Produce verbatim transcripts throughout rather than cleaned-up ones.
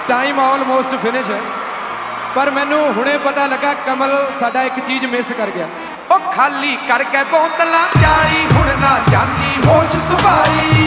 Time almost finish है, पर मैनू हुणे पता लगा कमल साडा एक चीज़ मिस कर गया। ओ खाली करके बोतलां चाली हुण ना जांदी होश संभाली।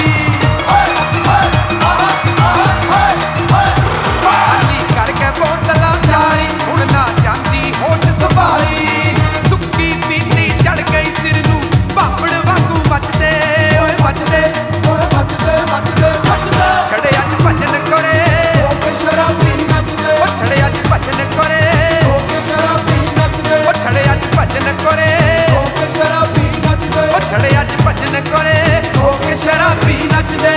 खाली करके बोतलां चाली हुण ना जांदी होश संभाली। सुक्की पीती चढ़ गई सिर नूं भापड़ वांगू मचदे ओए मचदे ओए मचदे मचदे मचदे। छड़े अज भजन करे शराबी नचदे। ओ छड़े अज भजन करे शराबी नचदे। ओ छड़े अज भजन करे शराबी नचदे। ओ छड़े अज भजन करे शराबी नचदे।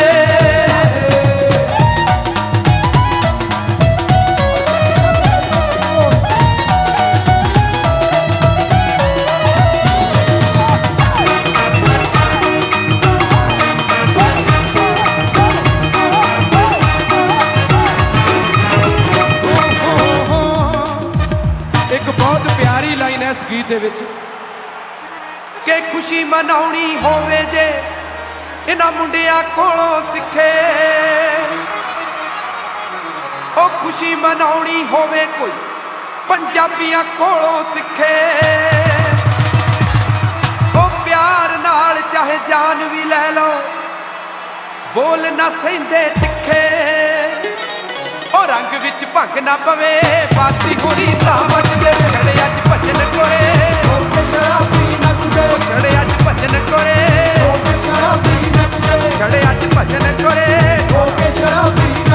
एक बहुत प्यारी लाइन है इस गीत दे विच कि खुशी मनाउणी होवे जे इन्हां मुंडियां कोलों सिखे। ओ खुशी मनाउणी होवे कोई पंजाबियां कोलों सिखे। ओ प्यार नाल चाहे जान भी लै लो बोल ना सहिंदे तिखे। ओ रंग विच भंग ना पवे बासी होरी तां वजदे। छड़े अज भजन करे शराबी नचदे। छड़े अज भजन करे शराबी नचदे। छड़े अज भजन करे शराबी